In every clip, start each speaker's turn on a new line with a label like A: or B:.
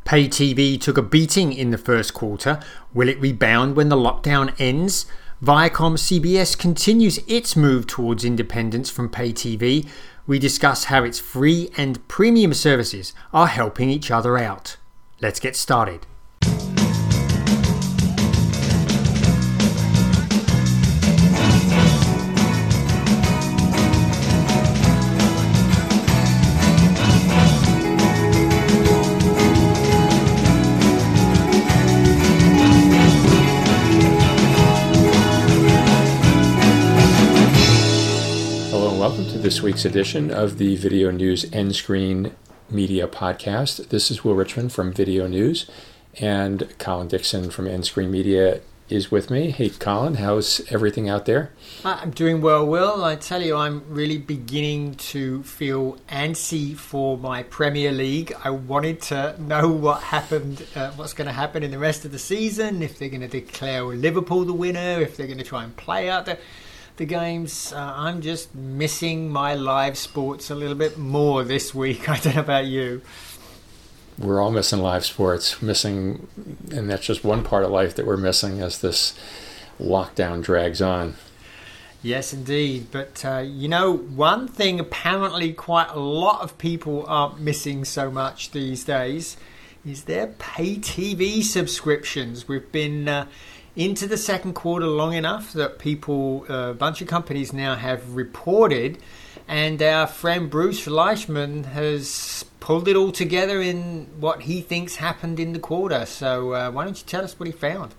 A: Pay TV took a beating in the first quarter. Will it rebound when the lockdown ends? Viacom CBS continues its move towards independence from pay TV. We discuss how its free and premium services are helping each other out. Let's get started.
B: This week's edition of the Video News Endscreen Media Podcast. This is Will Richmond from Video News, and Colin Dixon from Endscreen Media is with me. Hey, Colin, how's everything out there?
A: I'm doing well, Will. I tell you, I'm really beginning to feel antsy for my Premier League. I wanted to know what's going to happen in the rest of the season, if they're going to declare Liverpool the winner, if they're going to try and play out the games. I'm just missing my live sports a little bit more this week. I don't know about you.
B: We're all missing live sports, and that's just one part of life that we're missing as this lockdown drags on.
A: Yes, indeed. But, one thing apparently quite a lot of people aren't missing so much these days is their pay TV subscriptions. We've been into the second quarter long enough that a bunch of companies now have reported, and our friend Bruce Fleischman has pulled it all together in what he thinks happened in the quarter. So why don't you tell us what he found?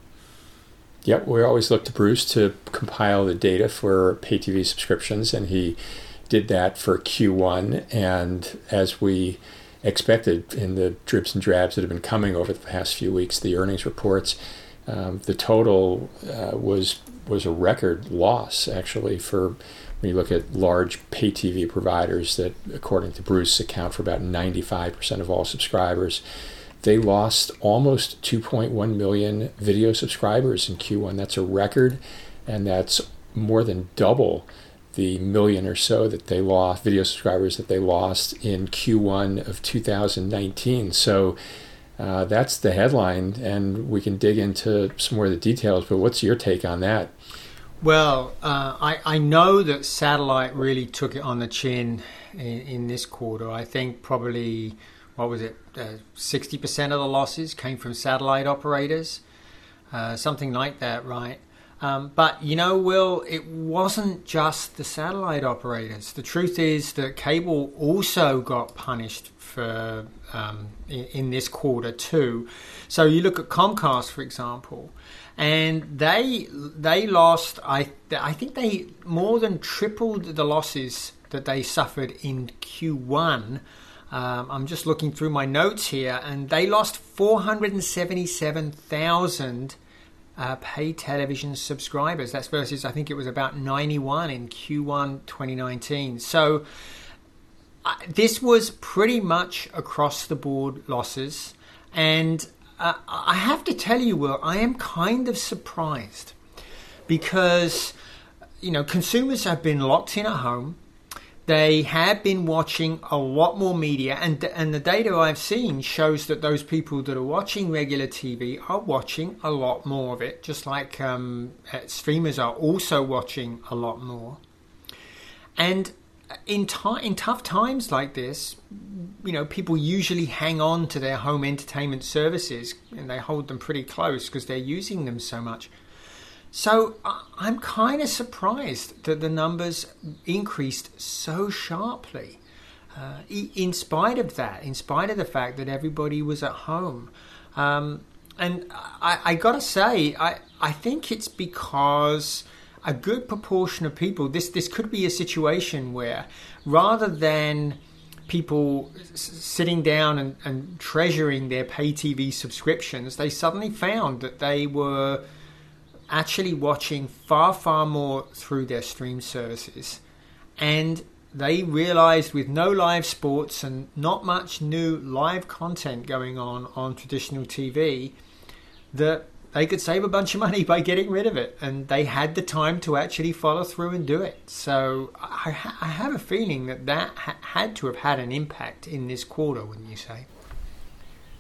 B: Yep, we always look to Bruce to compile the data for pay TV subscriptions, and he did that for Q1. And as we expected in the dribs and drabs that have been coming over the past few weeks, the earnings reports, the total was a record loss, actually, for when you look at large pay TV providers that, according to Bruce, account for about 95% of all subscribers. They lost almost 2.1 million video subscribers in Q1. That's a record, and that's more than double the million or so that they lost, video subscribers that they lost in Q1 of 2019. So that's the headline, and we can dig into some more of the details, but what's your take on that?
A: Well, I know that satellite really took it on the chin in this quarter. I think probably, 60% of the losses came from satellite operators, something like that, right? But, Will, it wasn't just the satellite operators. The truth is that cable also got punished for in this quarter too. So you look at Comcast, for example, and they lost, I think they more than tripled the losses that they suffered in Q1. I'm just looking through my notes here, and they lost 477,000 pay television subscribers. That's versus, I think it was about 91 in Q1 2019. So this was pretty much across the board losses. And I have to tell you, Will, I am kind of surprised because, consumers have been locked in at home. They have been watching a lot more media, and the data I've seen shows that those people that are watching regular TV are watching a lot more of it, just like streamers are also watching a lot more. And in tough times like this, people usually hang on to their home entertainment services, and they hold them pretty close because they're using them so much. So I'm kind of surprised that the numbers increased so sharply, in spite of the fact that everybody was at home. And I got to say, I think it's because a good proportion of people, this could be a situation where rather than people sitting down and treasuring their pay TV subscriptions, they suddenly found that they were actually watching far, far more through their stream services. And they realized with no live sports and not much new live content going on traditional TV, that they could save a bunch of money by getting rid of it, and they had the time to actually follow through and do it. So I have a feeling that had to have had an impact in this quarter, wouldn't you say?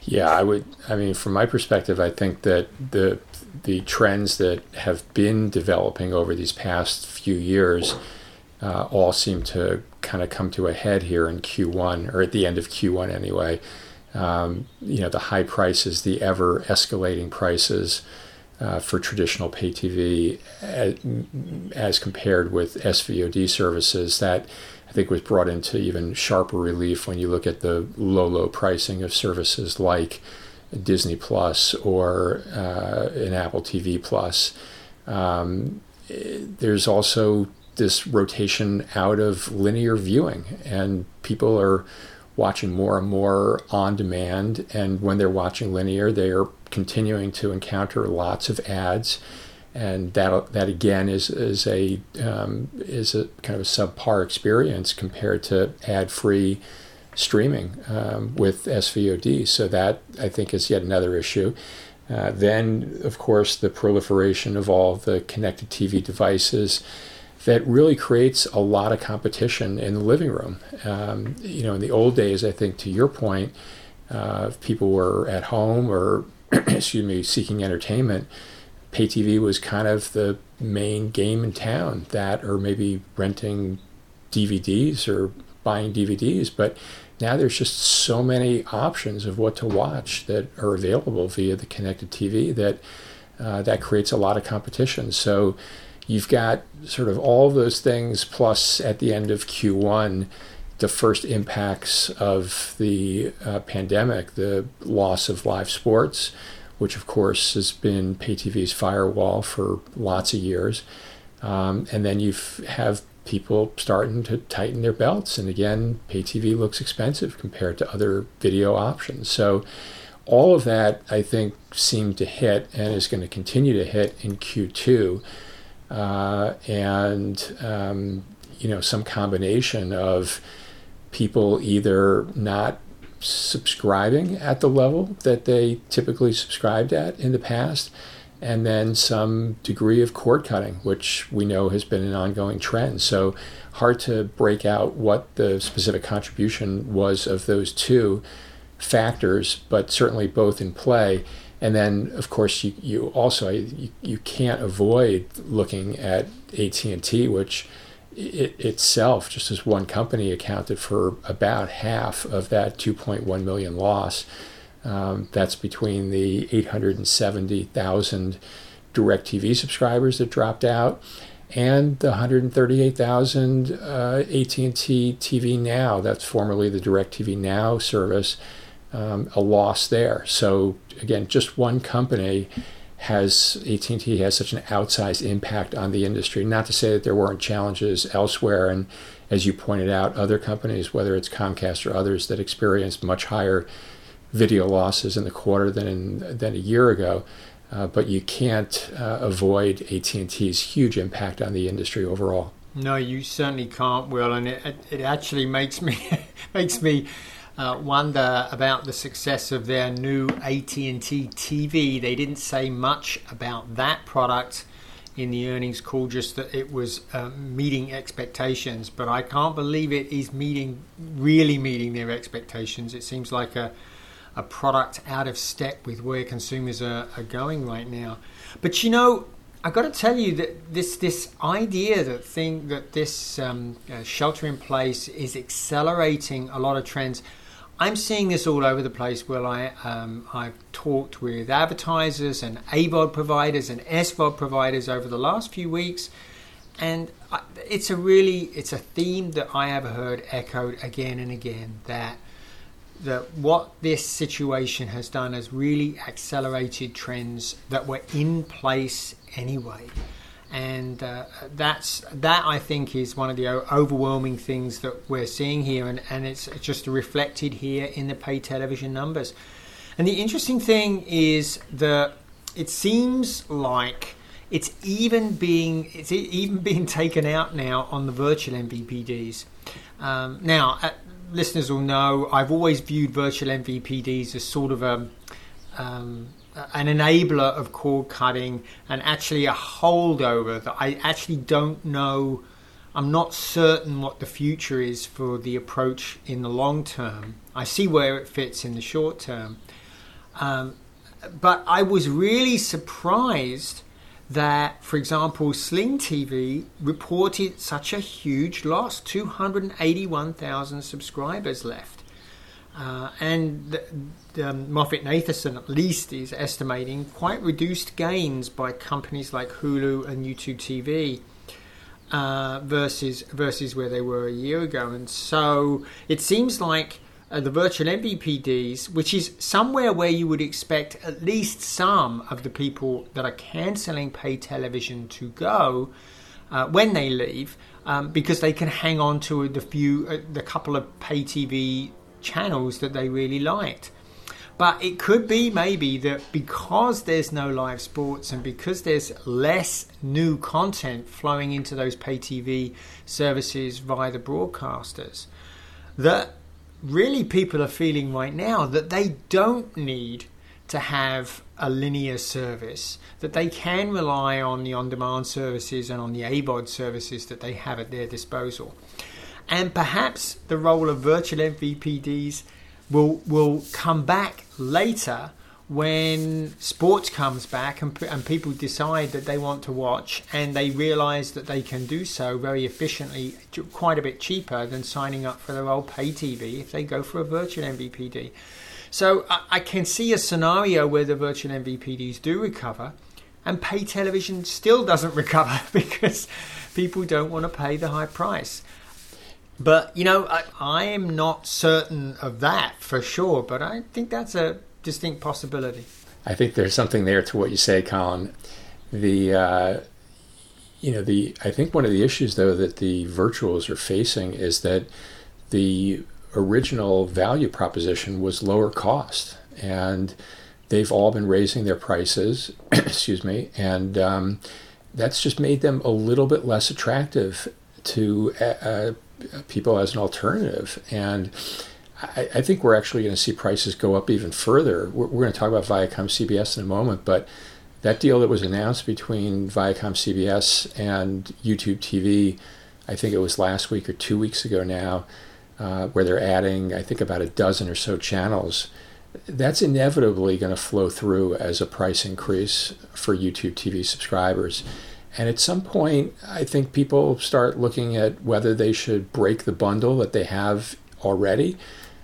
B: Yeah, I mean, from my perspective, I think that the trends that have been developing over these past few years all seem to kind of come to a head here in Q1, or at the end of Q1 anyway. The high prices, the ever escalating prices for traditional pay TV as compared with SVOD services, that I think was brought into even sharper relief when you look at the low pricing of services like Disney Plus or an Apple TV Plus. There's also this rotation out of linear viewing, and people are watching more and more on demand, and when they're watching linear, they are continuing to encounter lots of ads, and that again is a kind of a subpar experience compared to ad-free streaming with SVOD. So that, I think, is yet another issue. Then, of course, the proliferation of all the connected TV devices that really creates a lot of competition in the living room. In the old days, I think, to your point, people were at home or, seeking entertainment. Pay TV was kind of the main game in town, that or maybe renting DVDs or buying DVDs. But now there's just so many options of what to watch that are available via the connected TV that creates a lot of competition. So you've got sort of all those things, plus at the end of Q1, the first impacts of the pandemic, the loss of live sports, which of course has been pay TV's firewall for lots of years. And then you have people starting to tighten their belts. And again, pay TV looks expensive compared to other video options. So all of that, I think, seemed to hit and is going to continue to hit in Q2. Some combination of people either not subscribing at the level that they typically subscribed at in the past, and then some degree of cord cutting, which we know has been an ongoing trend. So hard to break out what the specific contribution was of those two factors, but certainly both in play. And then, of course, you also can't avoid looking at AT&T, which itself, just as one company, accounted for about half of that 2.1 million loss. That's between the 870,000 DirecTV subscribers that dropped out and the 138,000 AT&T TV Now, that's formerly the DirecTV Now service, a loss there. So again, just one company AT&T has such an outsized impact on the industry. Not to say that there weren't challenges elsewhere, and as you pointed out, other companies, whether it's Comcast or others, that experienced much higher video losses in the quarter than a year ago. But you can't avoid AT&T's huge impact on the industry overall.
A: No, you certainly can't, Will, and it actually makes me wonder about the success of their new AT&T TV. They didn't say much about that product in the earnings call, just that it was meeting expectations. But I can't believe it is really meeting their expectations. It seems like a product out of step with where consumers are going right now. But I got to tell you that this idea that this shelter in place is accelerating a lot of trends. I'm seeing this all over the place. Well, I've talked with advertisers and AVOD providers and SVOD providers over the last few weeks, and it's a theme that I have heard echoed again and again, that what this situation has done has really accelerated trends that were in place anyway. And that I think is one of the overwhelming things that we're seeing here, and it's just reflected here in the pay television numbers. And the interesting thing is that it seems like it's even being taken out now on the virtual MVPDs. Listeners will know I've always viewed virtual MVPDs as sort of an enabler of cord cutting, and actually a holdover that I actually don't know. I'm not certain what the future is for the approach in the long term. I see where it fits in the short term, But I was really surprised that, for example, Sling TV reported such a huge loss, 281,000 subscribers left. And Moffett-Nathanson at least is estimating quite reduced gains by companies like Hulu and YouTube TV versus where they were a year ago. And so it seems like the virtual MVPDs, which is somewhere where you would expect at least some of the people that are cancelling pay television to go when they leave, because they can hang on to the couple of pay TV channels that they really liked. But it could be maybe that because there's no live sports and because there's less new content flowing into those pay TV services via the broadcasters, that really people are feeling right now that they don't need to have a linear service, that they can rely on the on-demand services and on the AVOD services that they have at their disposal. And perhaps the role of virtual MVPDs will come back later when sports comes back and people decide that they want to watch, and they realize that they can do so very efficiently, quite a bit cheaper than signing up for their old pay TV if they go for a virtual MVPD. So I can see a scenario where the virtual MVPDs do recover and pay television still doesn't recover because people don't want to pay the high price. But, I am not certain of that for sure, but I think that's a distinct possibility.
B: I think there's something there to what you say, Colin. I think one of the issues, though, that the virtuals are facing is that the original value proposition was lower cost, and they've all been raising their prices, and that's just made them a little bit less attractive to people as an alternative. And I think we're actually going to see prices go up even further. We're going to talk about Viacom CBS in a moment, but that deal that was announced between Viacom CBS and YouTube TV, I think it was last week or 2 weeks ago now, where they're adding, I think, about a dozen or so channels, that's inevitably going to flow through as a price increase for YouTube TV subscribers. And at some point, I think people start looking at whether they should break the bundle that they have already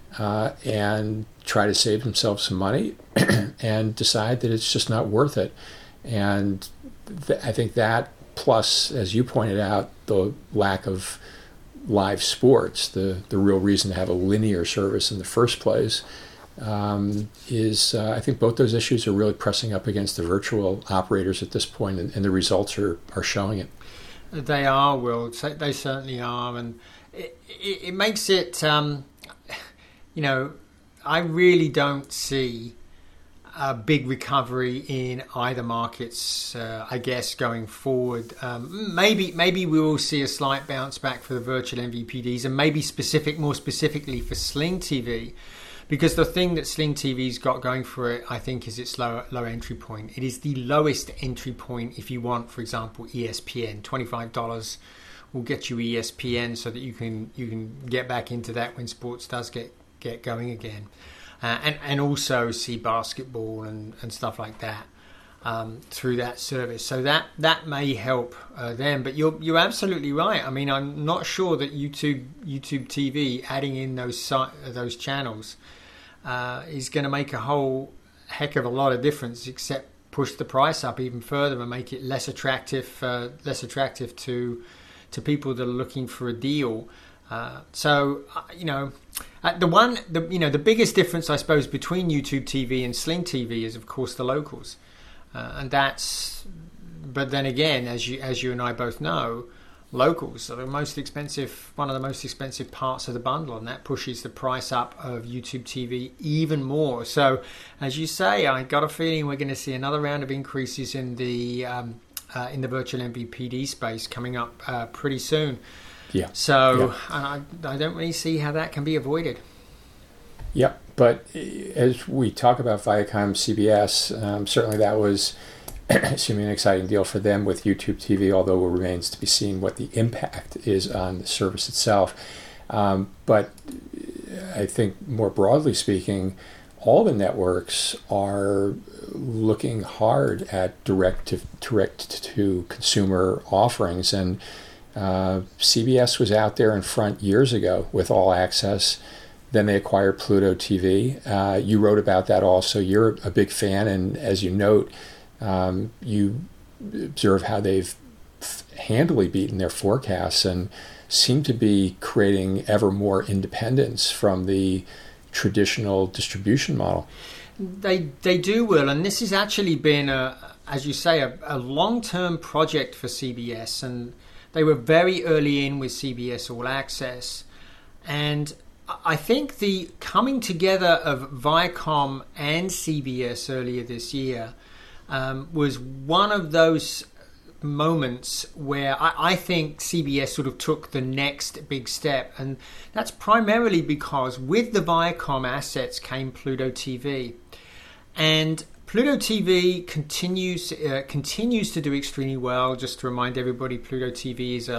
B: and try to save themselves some money and decide that it's just not worth it. And I think that, plus, as you pointed out, the lack of live sports, the real reason to have a linear service in the first place, I think both those issues are really pressing up against the virtual operators at this point, and the results are showing it.
A: They are, Will. They certainly are, and it makes it, I really don't see a big recovery in either markets, I guess, going forward. Maybe we will see a slight bounce back for the virtual MVPDs, and maybe more specifically for Sling TV. Because the thing that Sling TV's got going for it, I think, is its low entry point. It is the lowest entry point if you want, for example, ESPN. $25 will get you ESPN so that you can get back into that when sports does get going again, and also see basketball and stuff like that through that service. So that may help them. But you're absolutely right. I mean, I'm not sure that YouTube TV adding in those channels is going to make a whole heck of a lot of difference, except push the price up even further and make it less attractive to people that are looking for a deal. The biggest difference, I suppose, between YouTube TV and Sling TV is, of course, the locals, and that's. But then again, as you and I both know, locals are one of the most expensive parts of the bundle, and that pushes the price up of YouTube TV even more. So, as you say, I got a feeling we're going to see another round of increases in the virtual MVPD space coming up pretty soon.
B: Yeah.
A: So, yeah. I don't really see how that can be avoided.
B: Yeah, but as we talk about Viacom CBS, certainly that was assuming an exciting deal for them with YouTube TV, although it remains to be seen what the impact is on the service itself. But I think more broadly speaking, all the networks are looking hard at direct to consumer offerings, and CBS was out there in front years ago with All Access. Then they acquired Pluto TV. You wrote about that also. You're a big fan, and as you note, you observe how they've handily beaten their forecasts and seem to be creating ever more independence from the traditional distribution model.
A: They do, Will, and this has actually been, as you say, a long-term project for CBS, and they were very early in with CBS All Access. And I think the coming together of Viacom and CBS earlier this year was one of those moments where I think CBS sort of took the next big step, and that's primarily because with the Viacom assets came Pluto TV, and Pluto TV continues to do extremely well. Just to remind everybody, Pluto TV is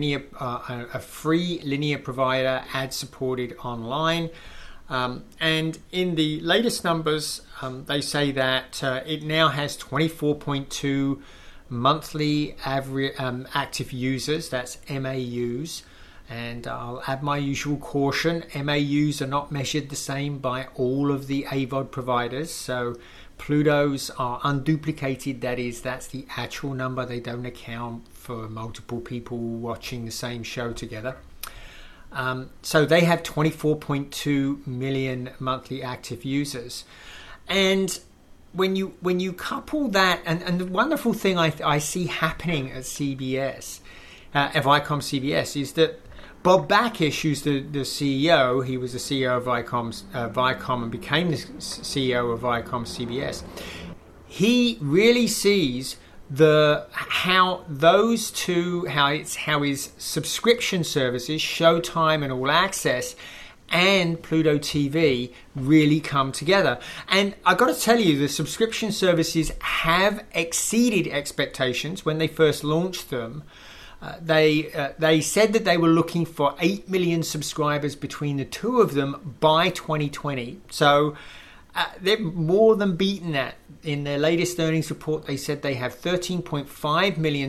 A: a free linear provider, ad-supported online. And in the latest numbers, they say that it now has 24.2 monthly average active users. That's MAUs. And I'll add my usual caution. MAUs are not measured the same by all of the AVOD providers. So Pluto's are unduplicated. That's the actual number. They don't account for multiple people watching the same show together. So they have 24.2 million monthly active users. And when you couple that, and the wonderful thing I see happening at CBS, at Viacom CBS, is that Bob Bakish, who's the CEO, he was the CEO of Viacom and became the CEO of Viacom CBS. He really sees how his subscription services, Showtime and All Access, and Pluto TV really come together. And I got to tell you, the subscription services have exceeded expectations when they first launched them. They said that they were looking for 8 million subscribers between the two of them by 2020. So they've more than beaten that. In their latest earnings report, they said they have 13.5 million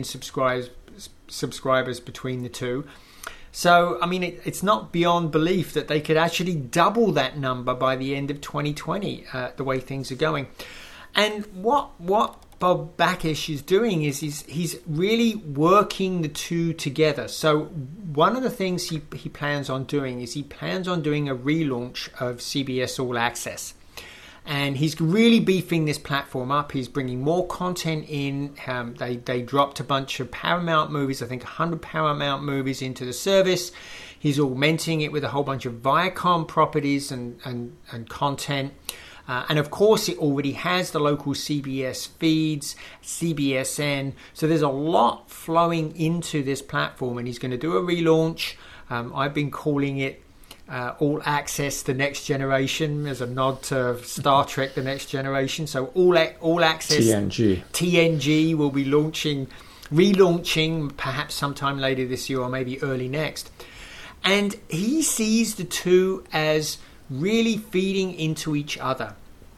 A: subscribers between the two. So, I mean, it's not beyond belief that they could actually double that number by the end of 2020, the way things are going. And what Bob Bakish is doing is he's really working the two together. So one of the things he plans on doing is he plans on doing a relaunch of CBS All Access. And he's really beefing this platform up. He's bringing more content in. They dropped a bunch of Paramount movies, I think 100 Paramount movies into the service. He's augmenting it with a whole bunch of Viacom properties and content. And of course, it already has the local CBS feeds, CBSN. So there's a lot flowing into this platform, and he's going to do a relaunch. I've been calling it All Access The Next Generation as a nod to Star Trek The Next Generation. So All Access TNG will be relaunching perhaps sometime later this year or maybe early next. And he sees the two as really feeding into each other.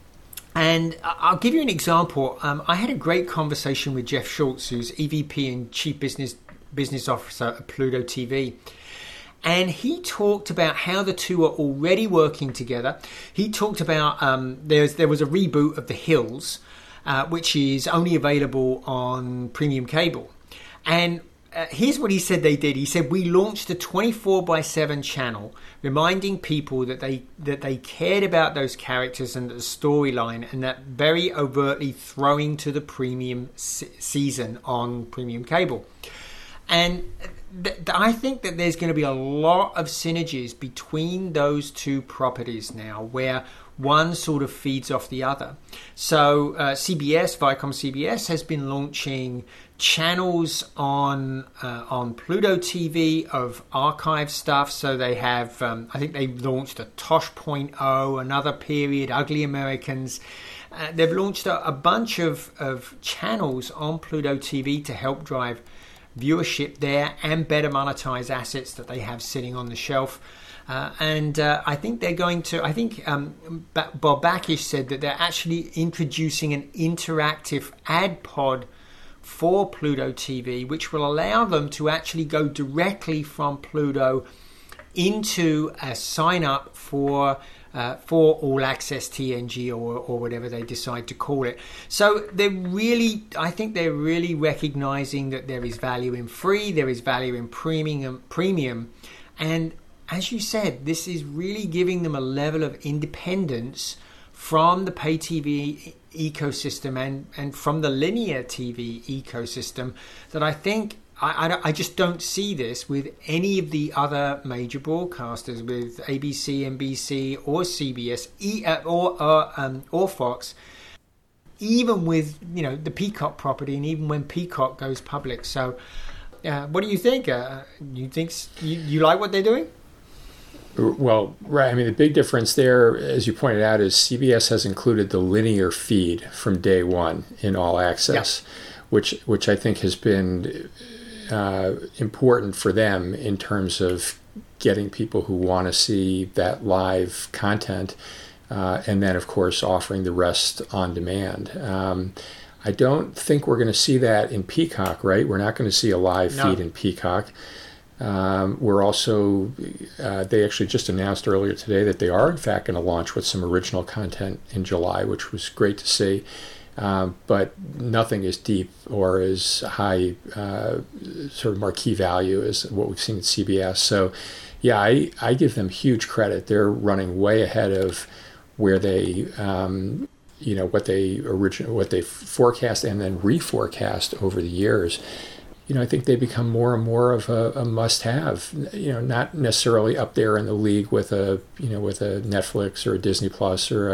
A: And I'll give you an example. I had a great conversation with Jeff Schultz, who's EVP and Chief Business Officer at Pluto TV. And he talked about how the two are already working together. He talked about there was a reboot of The Hills, which is only available on premium cable. And here's what he said they did. He said, we launched a 24/7 channel, reminding people that they cared about those characters and the storyline, and that very overtly throwing to the premium season on premium cable. And I think that there's going to be a lot of synergies between those two properties now, where one sort of feeds off the other. So Viacom CBS has been launching channels on Pluto TV of archive stuff. So they have, I think they launched a Tosh.0, Another Period, Ugly Americans. They've launched a bunch of channels on Pluto TV to help drive viewership there and better monetize assets that they have sitting on the shelf. And I think they're going to, Bob Bakish said that they're actually introducing an interactive ad pod for Pluto TV, which will allow them to actually go directly from Pluto into a sign up for All Access TNG or whatever they decide to call it. So I think they're really recognizing that there is value in free, there is value in premium, and as you said, this is really giving them a level of independence from the pay TV ecosystem and from the linear TV ecosystem that I think I just don't see this with any of the other major broadcasters, with ABC, NBC, or CBS, or Fox, even with the Peacock property, and even when Peacock goes public. So, what do you think? You like what they're doing?
B: Well, right. I mean, the big difference there, as you pointed out, is CBS has included the linear feed from day one in All Access, which I think has been important for them in terms of getting people who want to see that live content, and then, of course, offering the rest on demand. I don't think we're going to see that in Peacock, right? We're not going to see a live feed in Peacock. We're also, they actually just announced earlier today that they are, in fact, going to launch with some original content in July, which was great to see. But nothing as deep or as high sort of marquee value as what we've seen at CBS. So, yeah, I give them huge credit. They're running way ahead of where they, what they forecast and then reforecast over the years. I think they become more and more of a must-have. Not necessarily up there in the league with a Netflix or a Disney Plus or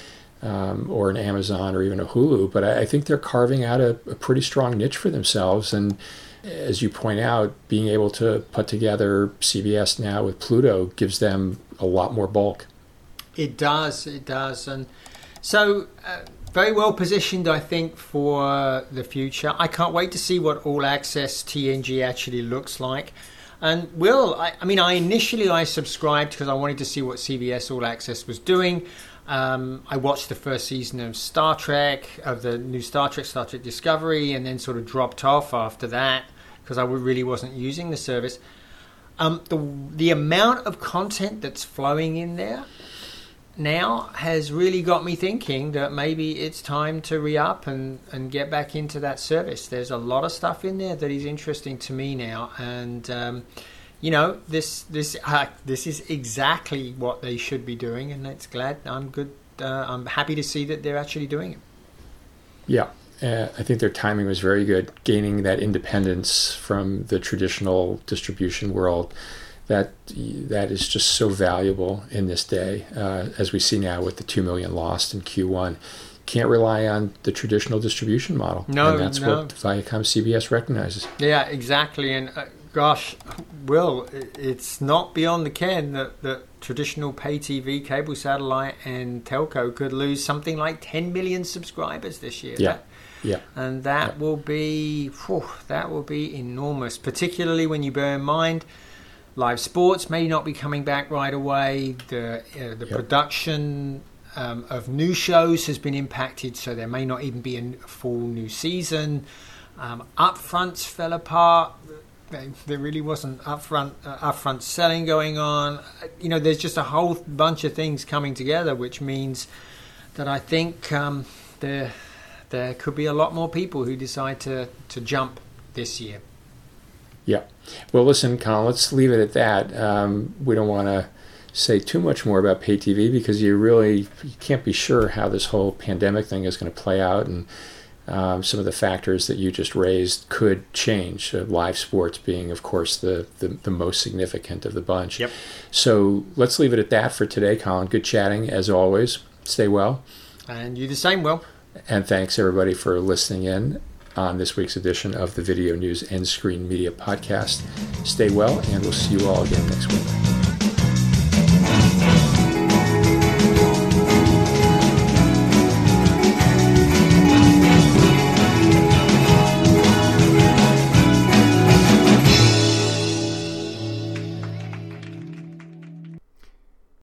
B: an Amazon or even a Hulu, but I think they're carving out a pretty strong niche for themselves. And as you point out, being able to put together CBS now with Pluto gives them a lot more bulk.
A: It does. And so very well positioned, I think, for the future. I can't wait to see what All Access TNG actually looks like. And I initially subscribed because I wanted to see what CBS All Access was doing. I watched the first season of Star Trek, of the new Star Trek Discovery, and then sort of dropped off after that because I really wasn't using the service. The amount of content that's flowing in there now has really got me thinking that maybe it's time to re-up and get back into that service. There's a lot of stuff in there that is interesting to me now, and this is exactly what they should be doing, and I'm happy to see that they're actually doing it. Yeah,
B: I think their timing was very good, gaining that independence from the traditional distribution world. That is just so valuable in this day, as we see now with the 2 million lost in Q1. Can't rely on the traditional distribution model. And that's what Viacom CBS recognizes.
A: Yeah, exactly. And gosh, Will, it's not beyond the ken that traditional pay TV, cable, satellite, and telco could lose something like 10 million subscribers this year.
B: Yeah.
A: And that will be enormous, particularly when you bear in mind live sports may not be coming back right away. The production of new shows has been impacted, so there may not even be a full new season. Upfronts fell apart. There really wasn't upfront selling going on. There's just a whole bunch of things coming together, which means that I think there could be a lot more people who decide to jump this year.
B: Yeah. Well, listen, Colin, let's leave it at that. We don't want to say too much more about pay TV because you can't be sure how this whole pandemic thing is going to play out, and some of the factors that you just raised could change. Live sports being, of course, the most significant of the bunch.
A: Yep.
B: So let's leave it at that for today, Colin. Good chatting, as always. Stay well.
A: And you the same, Will.
B: And thanks, everybody, for listening in on this week's edition of the Video News and Screen Media Podcast. Stay well, and we'll see you all again next week.